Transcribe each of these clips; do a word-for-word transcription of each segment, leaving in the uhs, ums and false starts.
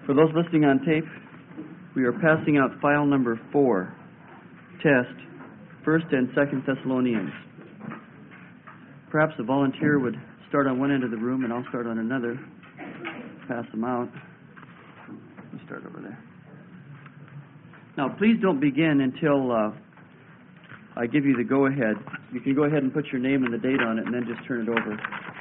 For those listening on tape, we are passing out file number four, test, First and Second Thessalonians. Perhaps a volunteer would start on one end of the room and I'll start on another. Pass them out. Let me start over there. Now, please don't begin until uh, I give you the go-ahead. You can go ahead and put your name and the date on it and then just turn it over.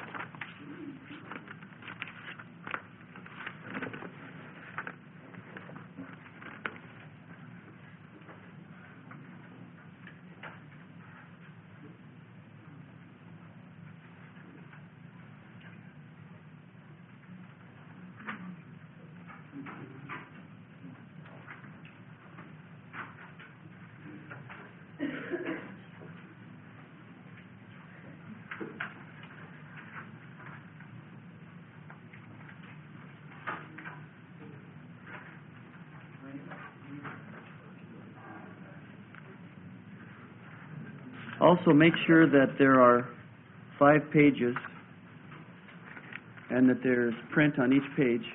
Also, make sure that there are five pages and that there's print on each page.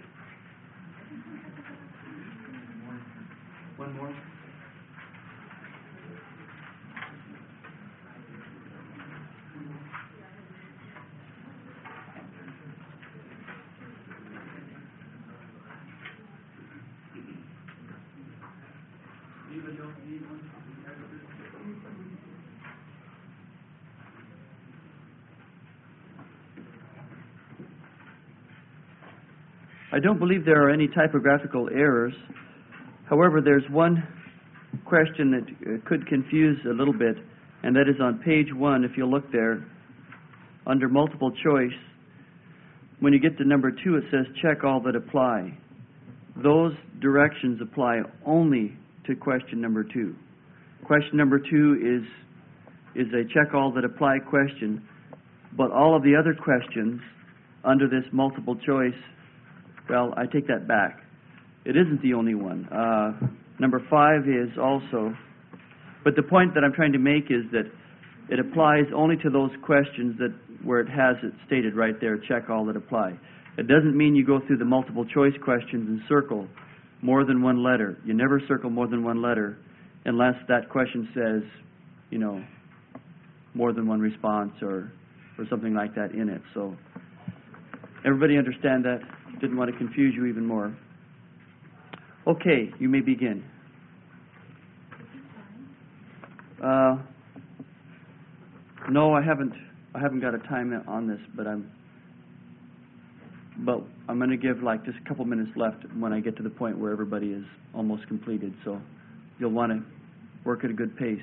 One more. I don't believe there are any typographical errors. However, there's one question that uh, could confuse a little bit, and that is on page one. If you look there, under multiple choice, when you get to number two, it says check all that apply. Those directions apply only to question number two. Question number two is, is a check all that apply question, but all of the other questions under this multiple choice, well, I take that back. It isn't the only one. Uh, number five is also, but the point that I'm trying to make is that it applies only to those questions that where it has it stated right there, check all that apply. It doesn't mean you go through the multiple choice questions and circle more than one letter. You never circle more than one letter unless that question says, you know, more than one response or, or something like that in it. So everybody understand that? Didn't want to confuse you even more. Okay, you may begin. Uh, no, I haven't. I haven't got a time on this, but I'm. But I'm going to give like just a couple minutes left when I get to the point where everybody is almost completed. So you'll want to work at a good pace.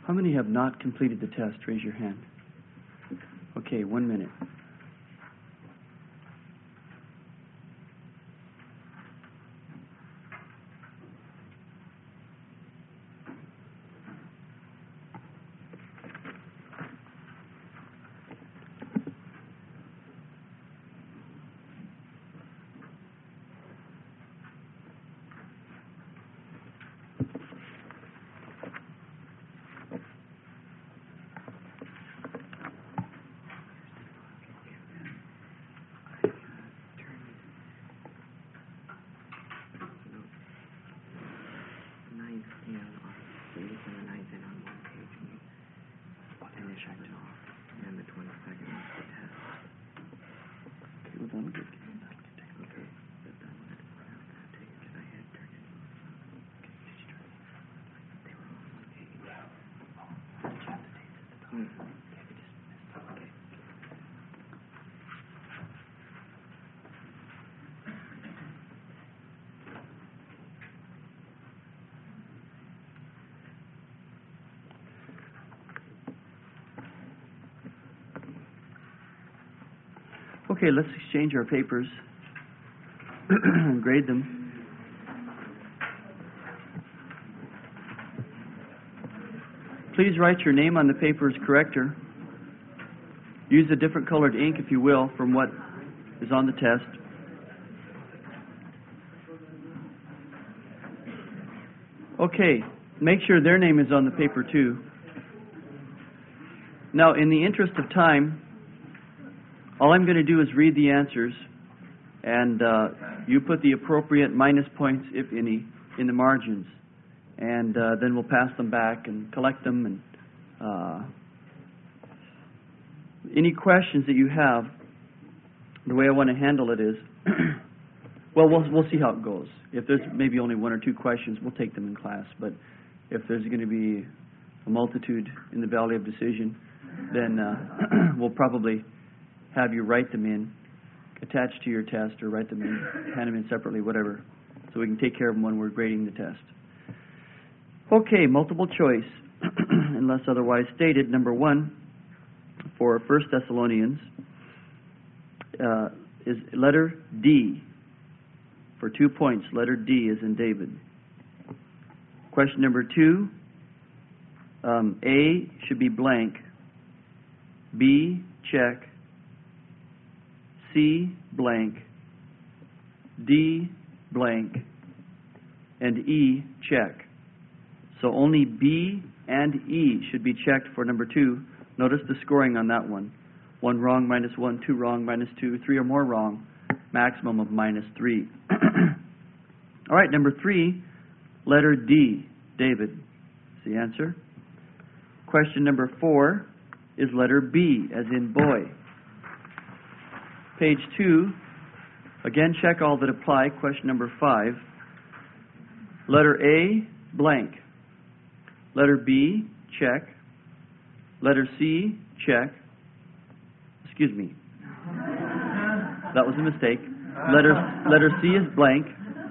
How many have not completed the test? Raise your hand. Okay, one minute. Okay, let's exchange our papers and grade them. Please write your name on the paper's corrector. Use a different colored ink, if you will, from what is on the test. Okay, make sure their name is on the paper too. Now, in the interest of time, all I'm going to do is read the answers, and uh, you put the appropriate minus points, if any, in the margins. And uh, then we'll pass them back and collect them. And uh, any questions that you have, the way I want to handle it is, well, well, we'll see how it goes. If there's maybe only one or two questions, we'll take them in class. But if there's going to be a multitude in the Valley of Decision, then uh, we'll probably have you write them in, attached to your test, or write them in, hand them in separately, whatever, so we can take care of them when we're grading the test. Okay, multiple choice, unless otherwise stated. Number one, for First Thessalonians, uh, is letter D. For two points, letter D is in David. Question number two, um, A should be blank, B, check, C, blank, D, blank, and E, check. So only B and E should be checked for number two. Notice the scoring on that one. One wrong, minus one, two wrong, minus two, three or more wrong, maximum of minus three. All right, number three, letter D, David. Is the answer. Question number four is letter B, as in boy. Page two, again, check all that apply. Question number five. Letter A, blank. Letter B, check. Letter C, check. Excuse me. That was a mistake. Letter, letter C is blank.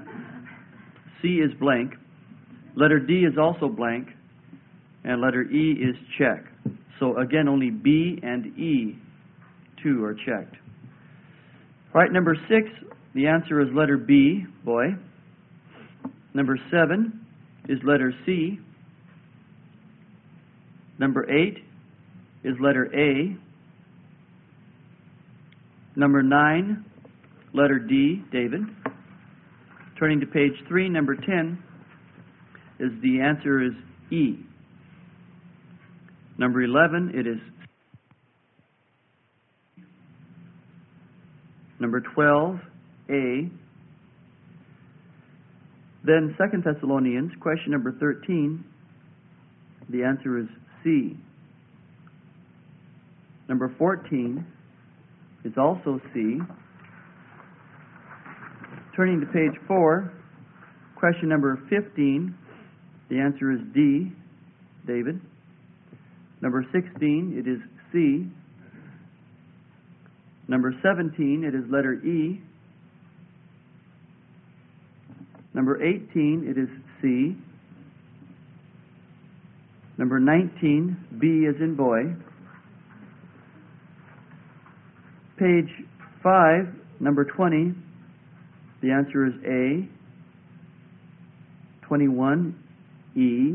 C is blank. Letter D is also blank. And letter E is check. So again, only B and E, two, are checked. All right, number six, the answer is letter B, boy. Number seven is letter C. Number eight is letter A. Number nine, letter D, David. Turning to page three, number ten, is the answer is E. Number eleven, it is Number twelve, A. Then Second Thessalonians, question number thirteen, the answer is C. Number fourteen is also C. Turning to page four, question number fifteen, the answer is D, David. Number sixteen, it is C. Number seventeen, it is letter E. Number eighteen, it is C. Number nineteen, B as in boy. Page five, number twenty, the answer is A. twenty-one, E.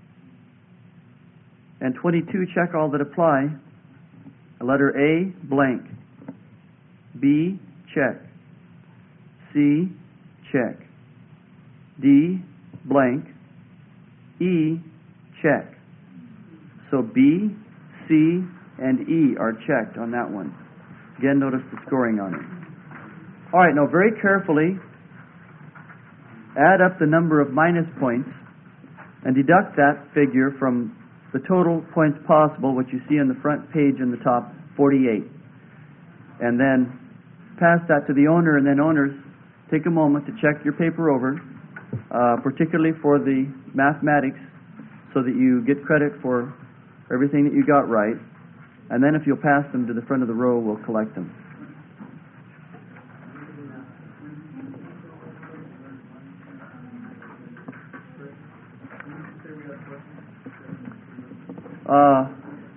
And twenty-two, check all that apply. Letter A, blank. B, check. C, check. D, blank. E, check. So B, C, and E are checked on that one. Again, notice the scoring on it. All right, now very carefully add up the number of minus points and deduct that figure from the total points possible, which you see on the front page in the top, forty-eight. And then pass that to the owner, and then owners, take a moment to check your paper over, uh, particularly for the mathematics, so that you get credit for everything that you got right. And then if you'll pass them to the front of the row, we'll collect them. Uh,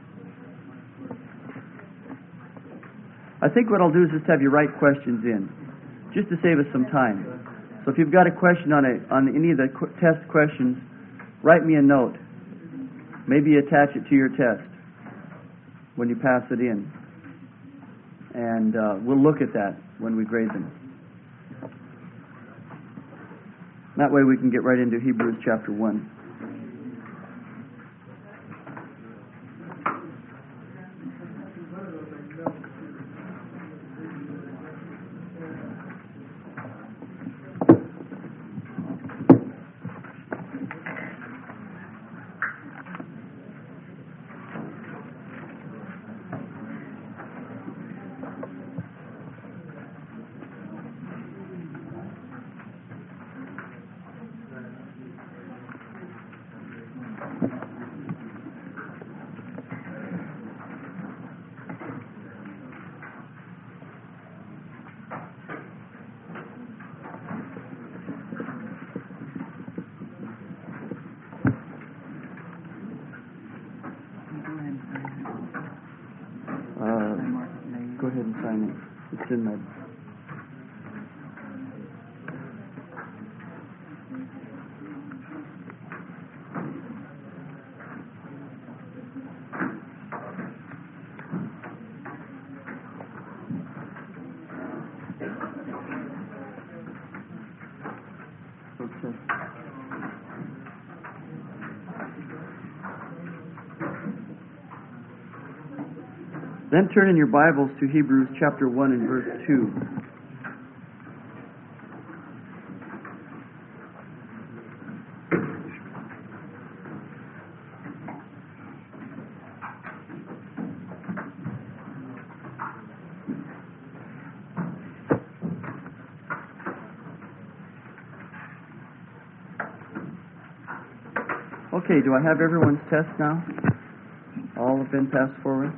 I think what I'll do is just have you write questions in, just to save us some time. So if you've got a question on a, on any of the qu- test questions, write me a note. Maybe attach it to your test when you pass it in. And uh, we'll look at that when we grade them. That way we can get right into Hebrews chapter one. Go ahead and sign it. It's in the... Okay. Then turn in your Bibles to Hebrews chapter one and verse two. Okay, do I have everyone's test now? All have been passed forward?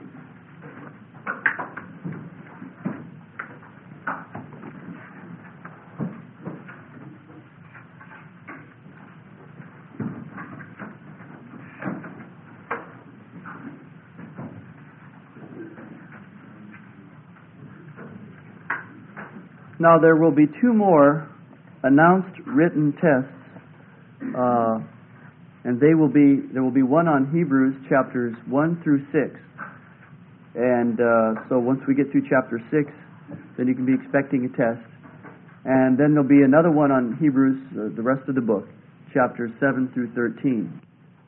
Now there will be two more announced written tests, uh, and they will be there will be one on Hebrews chapters one through six, and uh, so once we get through chapter six, then you can be expecting a test, and then there'll be another one on Hebrews, uh, the rest of the book, chapters seven through thirteen.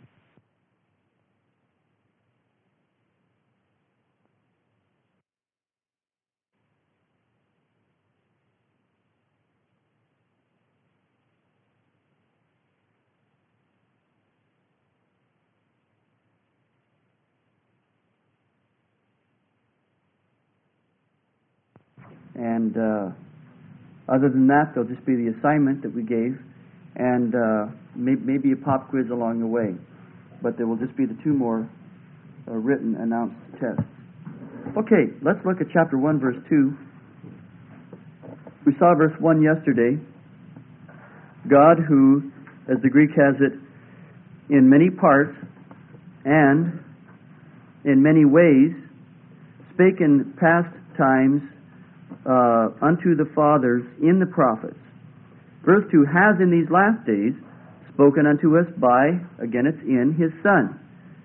And uh, other than that, there'll just be the assignment that we gave, and uh, may- maybe a pop quiz along the way. But there will just be the two more uh, written announced tests. Okay, let's look at chapter one, verse two. We saw verse one yesterday. God who, as the Greek has it, in many parts and in many ways spake in past times uh, unto the fathers in the prophets. Verse two, has in these last days spoken unto us by, again it's in, His Son.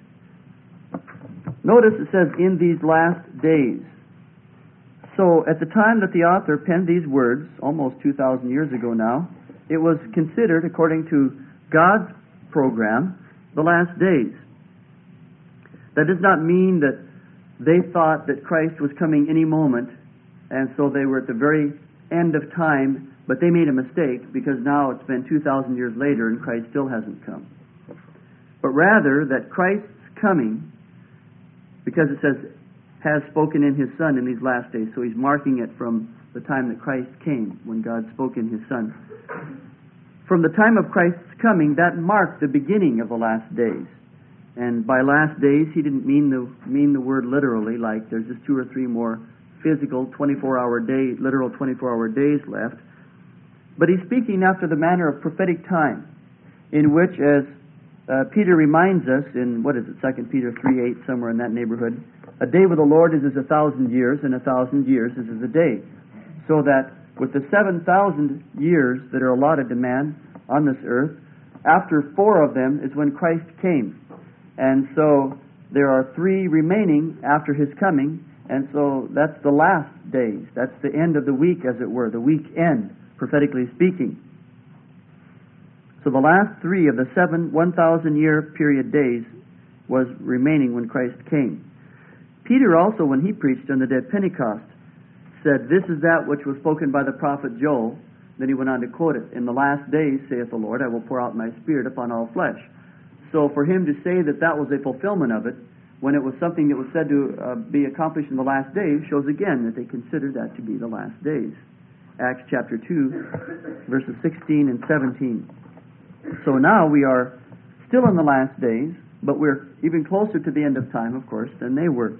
Notice it says, in these last days. So at the time that the author penned these words, almost two thousand years ago now, it was considered, according to God's program, the last days. That does not mean that they thought that Christ was coming any moment, and so they were at the very end of time, but they made a mistake because now it's been two thousand years later and Christ still hasn't come. But rather that Christ's coming, because it says, has spoken in His Son in these last days. So He's marking it from the time that Christ came, when God spoke in His Son. From the time of Christ's coming, that marked the beginning of the last days. And by last days, He didn't mean the mean the word literally, like there's just two or three more physical twenty-four hour day, literal twenty-four hour days left. But He's speaking after the manner of prophetic time, in which, as uh, Peter reminds us in, what is it, Second Peter three eight, somewhere in that neighborhood, a day with the Lord is as a thousand years, and a thousand years is as a day. So that with the seven thousand years that are allotted to man on this earth, after four of them is when Christ came. And so there are three remaining after His coming, and so that's the last days. That's the end of the week, as it were, the week end, prophetically speaking. So the last three of the seven one thousand year period days was remaining when Christ came. Peter also, when he preached on the day of Pentecost, said, this is that which was spoken by the prophet Joel. Then he went on to quote it. In the last days, saith the Lord, I will pour out my Spirit upon all flesh. So for him to say that that was a fulfillment of it, when it was something that was said to uh, be accomplished in the last days, shows again that they considered that to be the last days. Acts chapter two, verses sixteen and seventeen. So now we are still in the last days, but we're even closer to the end of time, of course, than they were.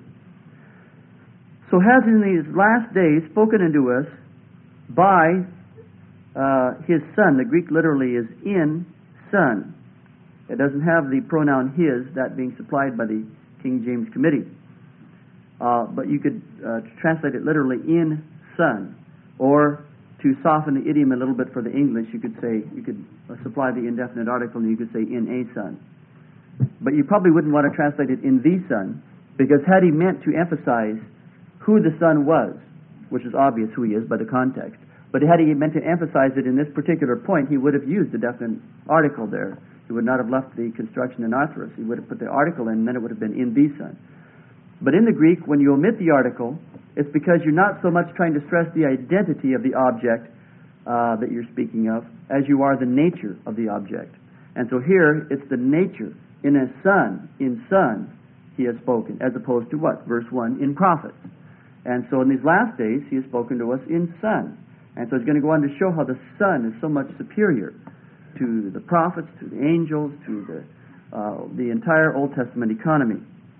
So has in these last days spoken unto us by uh, His Son. The Greek literally is in Son. It doesn't have the pronoun His, that being supplied by the King James Committee. Uh, but you could uh, translate it literally in Son. Or to soften the idiom a little bit for the English, you could say, you could uh, supply the indefinite article and you could say in a Son. But you probably wouldn't want to translate it in the Son, because had He meant to emphasize who the Son was, which is obvious who He is by the context, but had He meant to emphasize it in this particular point, He would have used the definite article there. He would not have left the construction in arthros. He would have put the article in, and then it would have been in the Son. But in the Greek, when you omit the article, it's because you're not so much trying to stress the identity of the object uh, that you're speaking of, as you are the nature of the object. And so here, it's the nature. In a Son, in Son, He has spoken, as opposed to what? Verse one, in prophets. And so in these last days, He has spoken to us in Son. And so He's going to go on to show how the Son is so much superior to the prophets, to the angels, to the uh, the entire Old Testament economy.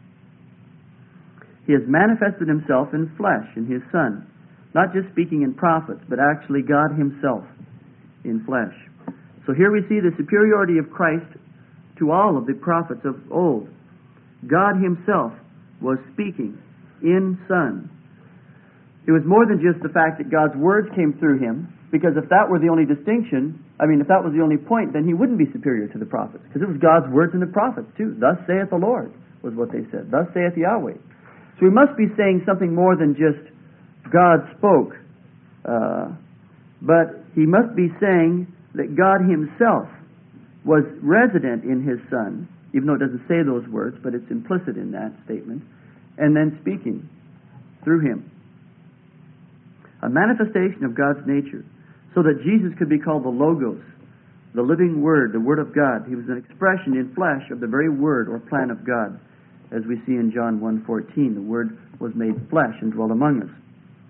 He has manifested Himself in flesh, in His Son. Not just speaking in prophets, but actually God Himself in flesh. So here we see the superiority of Christ to all of the prophets of old. God Himself was speaking in Son. It was more than just the fact that God's words came through Him, because if that were the only distinction, I mean, if that was the only point, then He wouldn't be superior to the prophets, because it was God's words and the prophets too. Thus saith the Lord, was what they said. Thus saith Yahweh. So He must be saying something more than just God spoke. Uh, but He must be saying that God Himself was resident in His Son, even though it doesn't say those words, but it's implicit in that statement, and then speaking through Him. A manifestation of God's nature, so that Jesus could be called the Logos, the living Word, the Word of God. He was an expression in flesh of the very Word or plan of God, as we see in John one fourteen. The Word was made flesh and dwelt among us.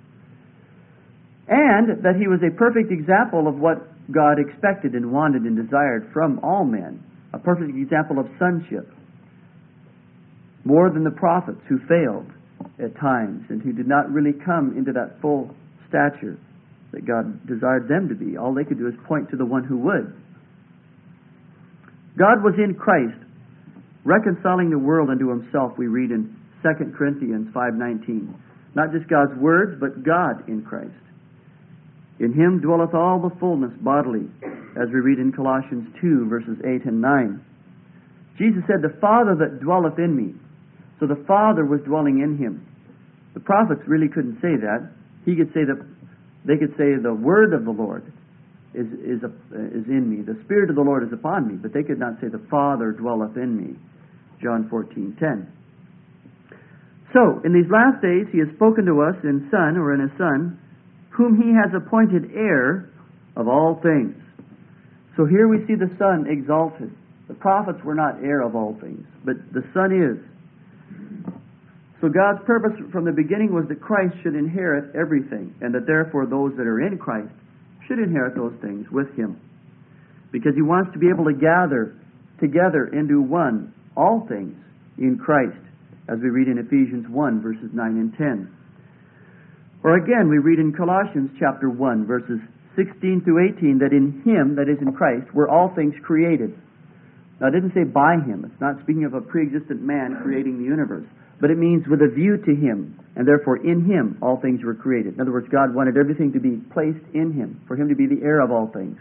And that He was a perfect example of what God expected and wanted and desired from all men. A perfect example of sonship. More than the prophets who failed at times and who did not really come into that full stature that God desired them to be. All they could do is point to the one who would. God was in Christ reconciling the world unto himself, we read in Second Corinthians five nineteen. Not just God's words, but God in Christ. In him dwelleth all the fullness bodily, as we read in Colossians two, verses eight and nine. Jesus said, the Father that dwelleth in me. So the Father was dwelling in him. The prophets really couldn't say that. He could say that they could say the word of the Lord is is a, is in me. The Spirit of the Lord is upon me. But they could not say the Father dwelleth in me. John fourteen ten. So, in these last days, he has spoken to us in Son, or in a Son, whom he has appointed heir of all things. So here we see the Son exalted. The prophets were not heir of all things, but the Son is. So God's purpose from the beginning was that Christ should inherit everything, and that therefore those that are in Christ should inherit those things with him. Because he wants to be able to gather together into one all things in Christ, as we read in Ephesians one, verses nine and ten. Or again, we read in Colossians chapter one, verses sixteen through eighteen, that in him, that is in Christ, were all things created. Now, it didn't say by him. It's not speaking of a pre-existent man creating the universe. But it means with a view to him, and therefore in him all things were created. In other words, God wanted everything to be placed in him, for him to be the heir of all things.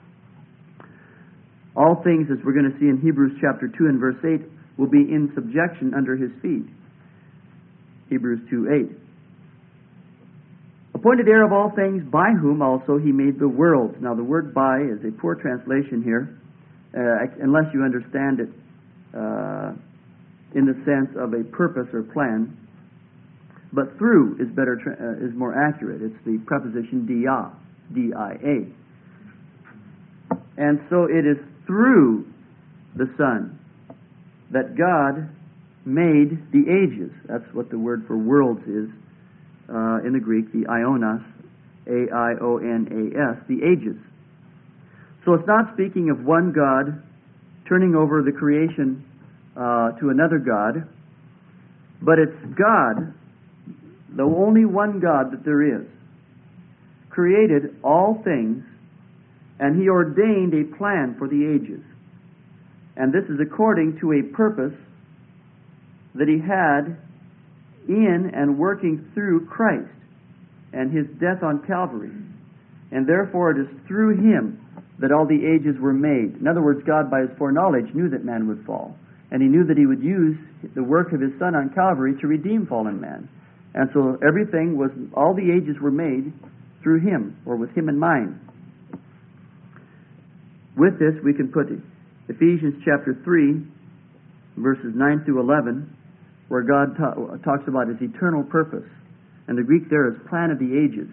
All things, as we're going to see in Hebrews chapter two and verse eight, will be in subjection under his feet. Hebrews two eight. Appointed heir of all things, by whom also he made the world. Now the word by is a poor translation here, uh, unless you understand it uh, in the sense of a purpose or plan. But through is better, tra- uh, is more accurate. It's the preposition dia, D I A. And so it is through the Son that God made the ages. That's what the word for worlds is uh, in the Greek, the ionos, A I O N A S, the ages. So it's not speaking of one God turning over the creation uh, to another God, but it's God, the only one God that there is, created all things, and he ordained a plan for the ages. And this is according to a purpose that he had in and working through Christ and his death on Calvary. And therefore it is through him that all the ages were made. In other words, God by his foreknowledge knew that man would fall. And he knew that he would use the work of his Son on Calvary to redeem fallen man. And so everything was, all the ages were made through him, or with him in mind. With this we can put Ephesians chapter three, verses nine through eleven, where God ta- talks about his eternal purpose. And the Greek there is plan of the ages.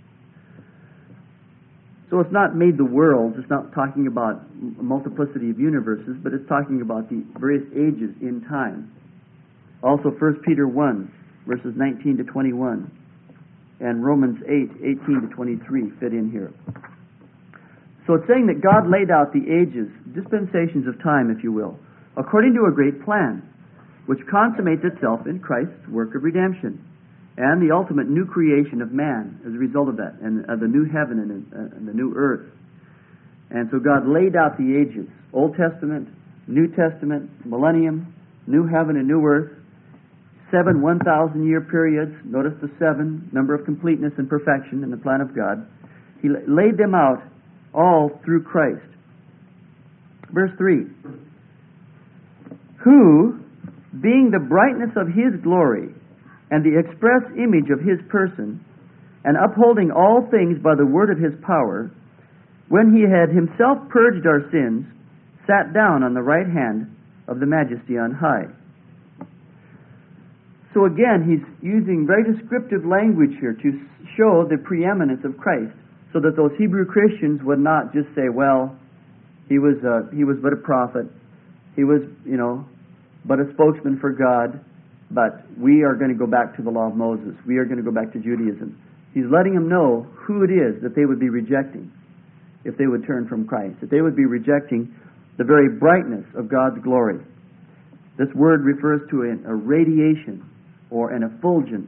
So it's not made the worlds, it's not talking about a multiplicity of universes, but it's talking about the various ages in time. Also First Peter one, verses nineteen to twenty-one, and Romans eight, eighteen to twenty-three fit in here. So it's saying that God laid out the ages, dispensations of time, if you will, according to a great plan, which consummates itself in Christ's work of redemption and the ultimate new creation of man as a result of that, and of the new heaven and, uh, and the new earth. And so God laid out the ages, Old Testament, New Testament, millennium, new heaven and new earth, seven one thousand year periods. Notice the seven, number of completeness and perfection in the plan of God. He laid them out all through Christ. Verse three. Who, being the brightness of his glory and the express image of his person, and upholding all things by the word of his power, when he had himself purged our sins, sat down on the right hand of the Majesty on high. So again, he's using very descriptive language here to show the preeminence of Christ, so that those Hebrew Christians would not just say, well, he was uh, he was but a prophet, he was, you know, but a spokesman for God, but we are going to go back to the law of Moses. We are going to go back to Judaism. He's letting them know who it is that they would be rejecting if they would turn from Christ, that they would be rejecting the very brightness of God's glory. This word refers to an, a radiation or an effulgence.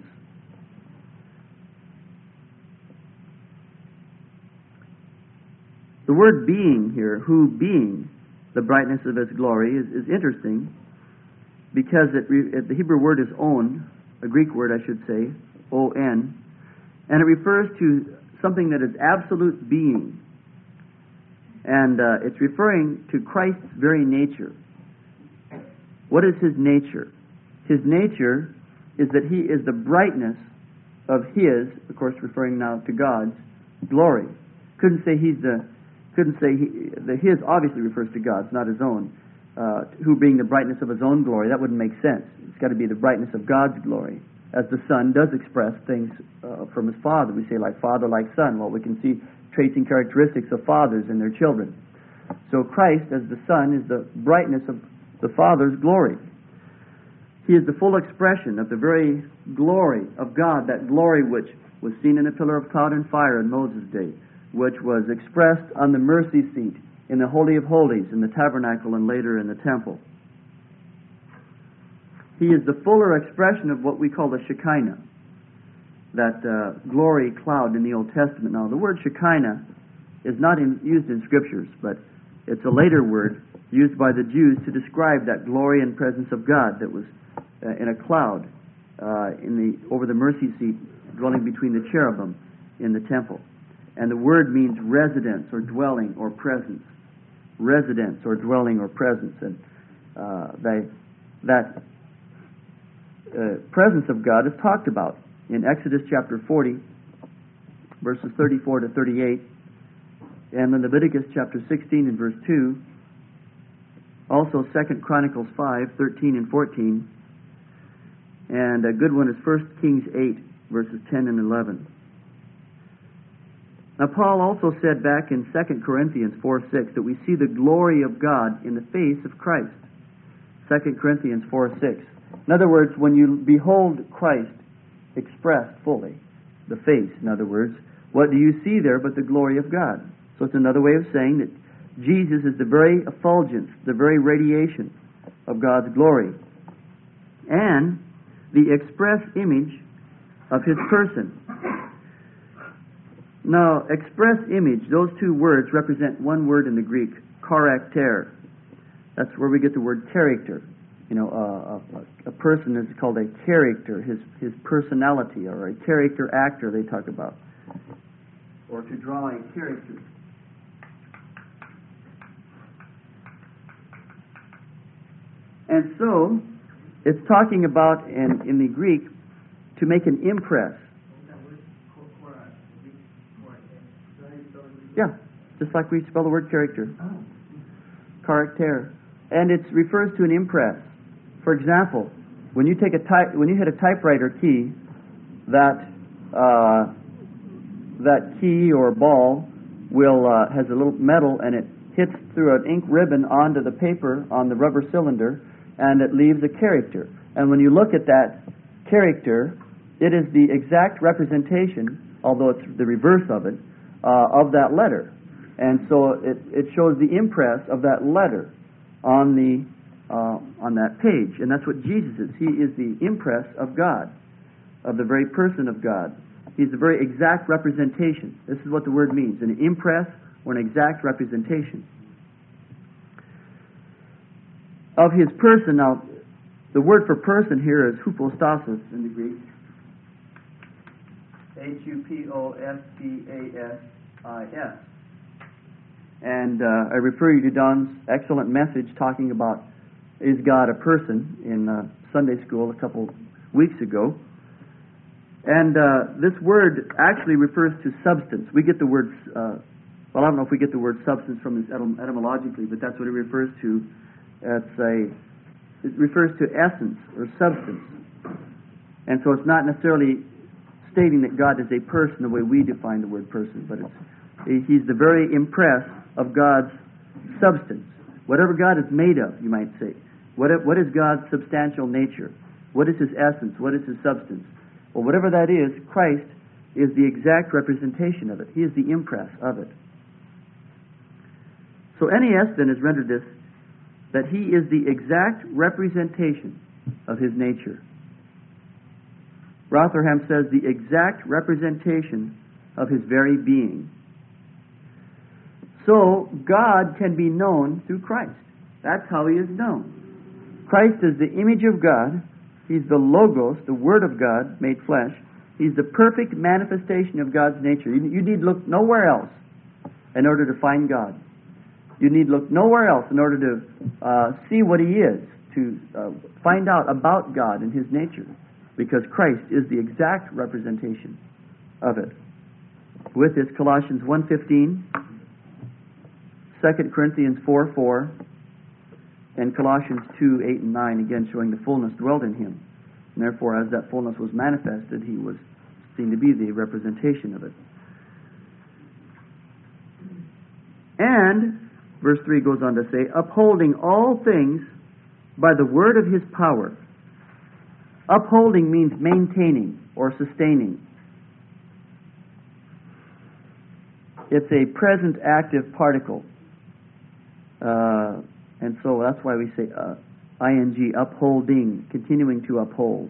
The word being here, who being the brightness of his glory, is, is interesting, because it re, it, the Hebrew word is on, a Greek word I should say, O N, and it refers to something that is absolute being. And uh, it's referring to Christ's very nature. What is His nature? His nature is that He is the brightness of His, of course referring now to God's, glory. Couldn't say He's the, couldn't say he, the His obviously refers to God's, not His own. Uh, who being the brightness of His own glory, that wouldn't make sense. It's got to be the brightness of God's glory. As the Son does express things uh, from His Father. We say like Father, like Son. Well, we can see traits and characteristics of fathers in their children. So Christ, as the Son, is the brightness of the Father's glory. He is the full expression of the very glory of God, that glory which was seen in a pillar of cloud and fire in Moses' day, which was expressed on the mercy seat in the Holy of Holies, in the tabernacle, and later in the temple. He is the fuller expression of what we call the Shekinah, that uh, glory cloud in the Old Testament. Now, the word Shekinah is not in, used in Scriptures, but it's a later word used by the Jews to describe that glory and presence of God that was uh, in a cloud uh, in the over the mercy seat, dwelling between the cherubim in the temple. And the word means residence or dwelling or presence. Residence or dwelling or presence. And uh, they, that uh, presence of God is talked about in Exodus chapter forty, verses thirty-four to thirty-eight, and in Leviticus chapter sixteen and verse two, also Second Chronicles five, thirteen and fourteen, and a good one is First Kings eight, verses ten and eleven. Now, Paul also said back in Second Corinthians four six that we see the glory of God in the face of Christ. Second Corinthians four six. In other words, when you behold Christ expressed fully, the face, in other words, what do you see there but the glory of God? So it's another way of saying that Jesus is the very effulgence, the very radiation of God's glory, and the express image of His person. Now, express image, those two words represent one word in the Greek, charakter. That's where we get the word character. You know, uh, a, a person is called a character, his his personality, or a character actor they talk about. Or to draw a character. And so, it's talking about, in, in the Greek, to make an impress. Yeah, just like we spell the word character. Character. And it refers to an impress. For example, when you take a type, when you hit a typewriter key, that uh, that key or ball will uh, has a little metal, and it hits through an ink ribbon onto the paper on the rubber cylinder, and it leaves a character. And when you look at that character, it is the exact representation, although it's the reverse of it, uh, of that letter. And so it, it shows the impress of that letter on the uh, on that page. And that's what Jesus is. He is the impress of God, of the very person of God. He's the very exact representation. This is what the word means, an impress or an exact representation of His person. Now, the word for person here is hypostasis in the Greek. H U P O S T A S I S. And uh, I refer you to Don's excellent message talking about is God a person in uh, Sunday school a couple weeks ago. And uh, this word actually refers to substance. We get the word, uh, well, I don't know if we get the word substance from this etym- etymologically, but that's what it refers to. It's a, it refers to essence or substance. And so it's not necessarily stating that God is a person the way we define the word person, but it's, He's the very impress of God's substance. Whatever God is made of, you might say. What, what is God's substantial nature? What is His essence? What is His substance? Well, whatever that is, Christ is the exact representation of it. He is the impress of it. So N A S then has rendered this, that He is the exact representation of His nature. Rotherham says the exact representation of His very being. So God can be known through Christ. That's how He is known. Christ is the image of God. He's the Logos, the Word of God made flesh. He's the perfect manifestation of God's nature. You, you need look nowhere else in order to find God. You need look nowhere else in order to uh, see what He is, to uh, find out about God and His nature, because Christ is the exact representation of it. With this, Colossians one fifteen, Second Corinthians four four, and Colossians two eight and nine, again showing the fullness dwelt in Him. And therefore, as that fullness was manifested, He was seen to be the representation of it. And, verse three goes on to say, upholding all things by the word of His power. Upholding means maintaining or sustaining. It's a present active particle. Uh, and so that's why we say uh, ing, upholding, continuing to uphold.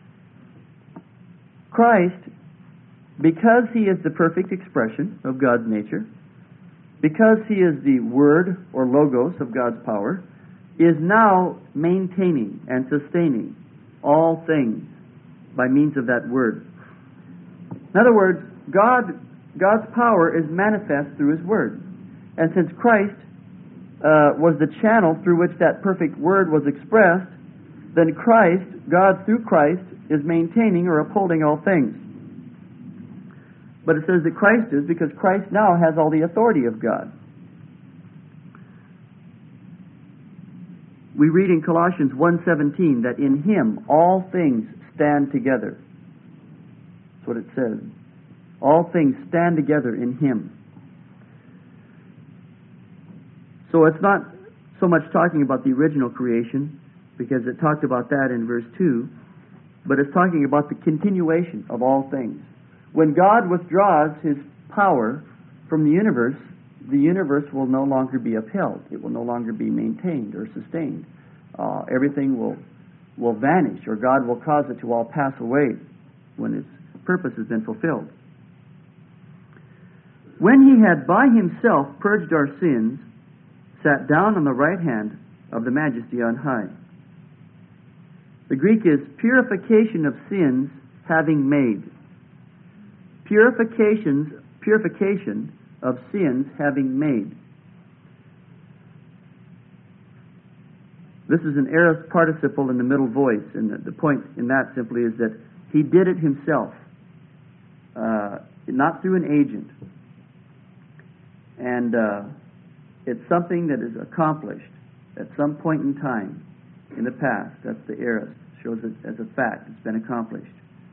Christ, because He is the perfect expression of God's nature, because He is the Word or Logos of God's power, is now maintaining and sustaining all things by means of that Word. In other words, God, God's power is manifest through His Word. And since Christ uh, was the channel through which that perfect Word was expressed, then Christ, God through Christ, is maintaining or upholding all things. But it says that Christ is because Christ now has all the authority of God. We read in Colossians one seventeen that in Him all things stand together. That's what it says. All things stand together in Him. So it's not so much talking about the original creation, because it talked about that in verse two, but it's talking about the continuation of all things. When God withdraws His power from the universe, the universe will no longer be upheld. It will no longer be maintained or sustained. Uh, everything will will vanish, or God will cause it to all pass away when its purpose has been fulfilled. When He had by Himself purged our sins, sat down on the right hand of the Majesty on high. The Greek is purification of sins having made. Purifications, purification of sins having made. This is an aorist participle in the middle voice, and the, the point in that simply is that He did it Himself, uh, not through an agent. And uh, it's something that is accomplished at some point in time in the past. That's the aorist. Shows it as a fact. It's been accomplished.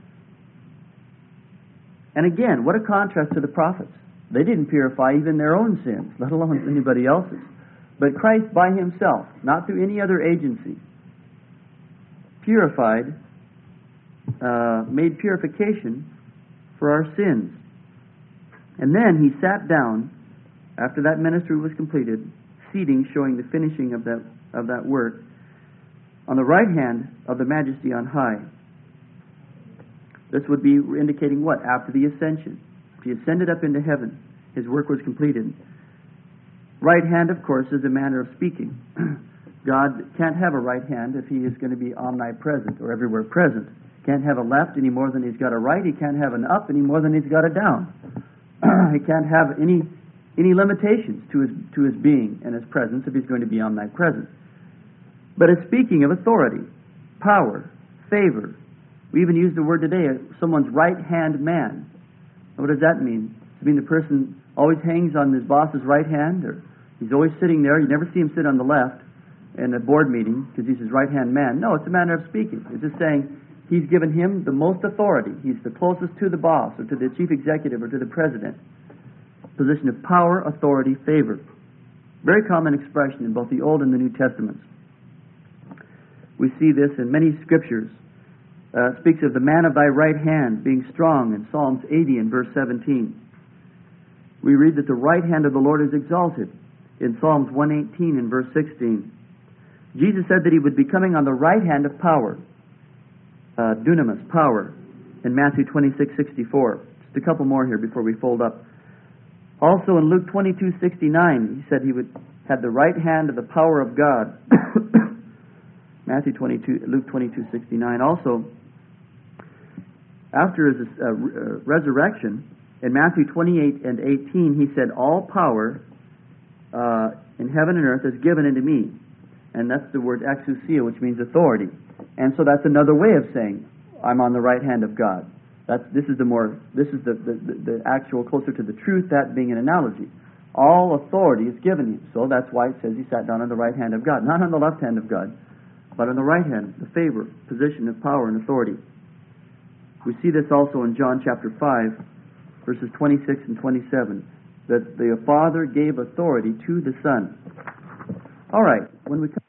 And again, what a contrast to the prophets. They didn't purify even their own sins, let alone anybody else's. But Christ by Himself, not through any other agency, purified, uh, made purification for our sins. And then He sat down, after that ministry was completed, seating, showing the finishing of that, of that work, on the right hand of the Majesty on high. This would be indicating what? After the ascension. He ascended up into heaven. His work was completed. Right hand, of course, is a manner of speaking. God can't have a right hand if He is going to be omnipresent or everywhere present. Can't have a left any more than He's got a right. He can't have an up any more than He's got a down. He can't have any any limitations to his to his being and His presence if He's going to be omnipresent. But it's speaking of authority, power, favor. We even use the word today, someone's right-hand man. What does that mean? Does it mean the person always hangs on his boss's right hand, or he's always sitting there? You never see him sit on the left in a board meeting because he's his right-hand man. No, it's a manner of speaking. It's just saying He's given him the most authority. He's the closest to the boss or to the chief executive or to the president. Position of power, authority, favor. Very common expression in both the Old and the New Testaments. We see this in many scriptures. Uh, it speaks of the man of thy right hand being strong in Psalms eighty and verse seventeen. We read that the right hand of the Lord is exalted in Psalms one eighteen and verse sixteen. Jesus said that He would be coming on the right hand of power, uh, dunamis, power, in Matthew twenty-six sixty-four. Just a couple more here before we fold up. Also in Luke twenty-two sixty-nine, He said He would have the right hand of the power of God. Matthew twenty-two, Luke twenty-two sixty-nine. Also, after his uh, uh, resurrection, in Matthew twenty-eight and eighteen, he said, "All power uh, in heaven and earth is given unto me." And that's the word exousia, which means authority. And so that's another way of saying, I'm on the right hand of God. That's, this is the more, this is the, the, the, the actual closer to the truth, that being an analogy. All authority is given him. So that's why it says he sat down on the right hand of God. Not on the left hand of God, but on the right hand, the favor, position of power and authority. We see this also in John chapter five, verses twenty-six and twenty-seven, that the Father gave authority to the Son. All right, when we come